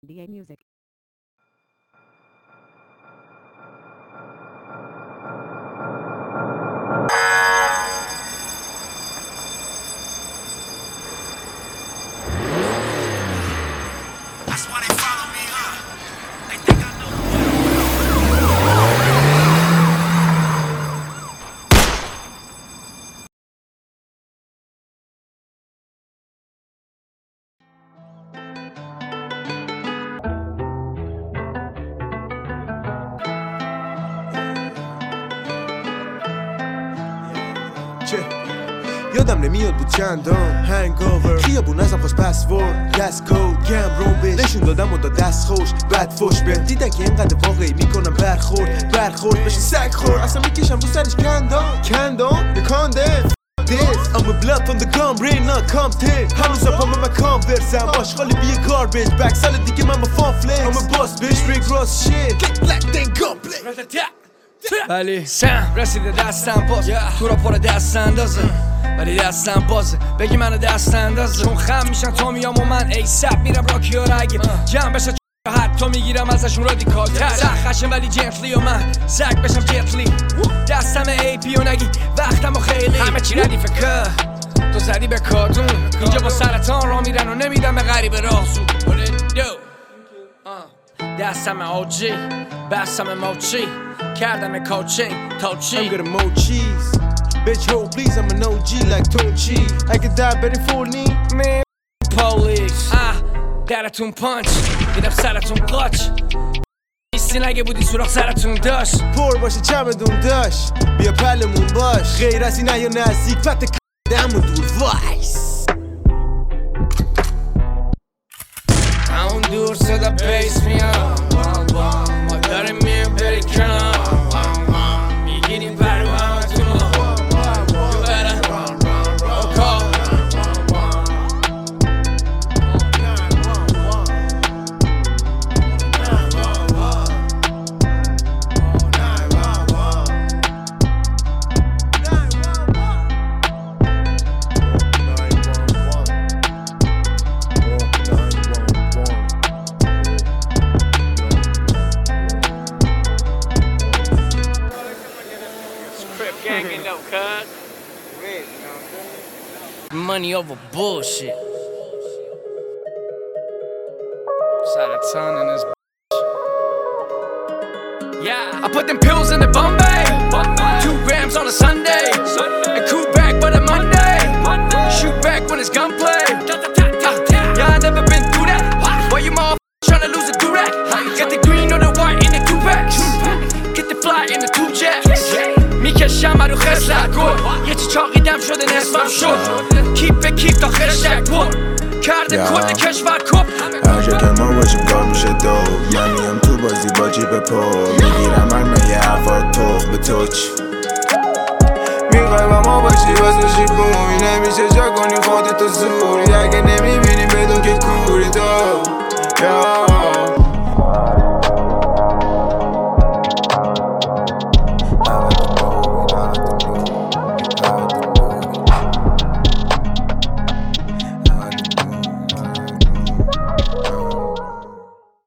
DA Music. That's why they follow me, huh? They think I know. یادم نمیاد بود چندان هنگاور خیابون ازم خواست پسورد دست کود گم روم بش نشون دادم و داد دست خوش بد فش به دیدن که اینقدر واقعی میکنم برخورد بشه سگ خورد اصلا میکشم رو سرش کندان you can't dance this I'm a blood from the gun rain not Compton هنوز اپام من کانورسم آشغالی بیه garbage back سال دیگه من با فان فلکس I'm a boss bitch big ross shit get black then goblet ولی سم رسیده دستم باز تو را پر دست اندازه ولی دستم بازه بگی منو دست اندازه چون خم میشن تو میام و من ای سب میرم راکی ها رگه جمع بشه حتی میگیرم ازشون رادیکال تر خشم ولی جنتلی و من سگ بشم جتلی دستم ای پی و نگی وقتم و خیلی همه چی ردیفه که تو زدی به کارتون اینجا با سرطان را میرن و نمیدم به غریب رازو دستم آجی بستم موچی کردم کوچینگ توچی I'm getting more cheese bitch hold please I'm an OG like Tochi I can die better for me man police درتون پانچ میدم سرتون قاچ ایستی نگه بودی سوراخ سرتون داشت پر باشه چمدون داشت بیا پلمون باش غیر از اینه یا نزدیک پت دمون دور وایس همون دور صدا بیس میاد ما داریم میم بری کنم میگیریم برو همه تو ما Money over bullshit. Saraton in this yeah, I put them pills in the Bombay 2 grams on a Sunday and cool back but a Monday shoot back when it's gunplay yeah, I never been through that why you motherfuckers tryna lose a do-rag get the green or the white in the 2-packs get the fly in the 2 jacks میکشم رو خسلت گل یه چی چاقیدم شده نصفم شد کیپ به کیپ تا خشتک پر کرده کل کشور کپ هر جا که ما باشیم کار میشه دو یعنی هم تو بازی با جیب پا میگیرم من یه حرفات تخ به توچ میخوای با ما باشی واسه شیبونی نمیشه جا کنی خودتو زوری اگه نمیبینی بدون که کوری تو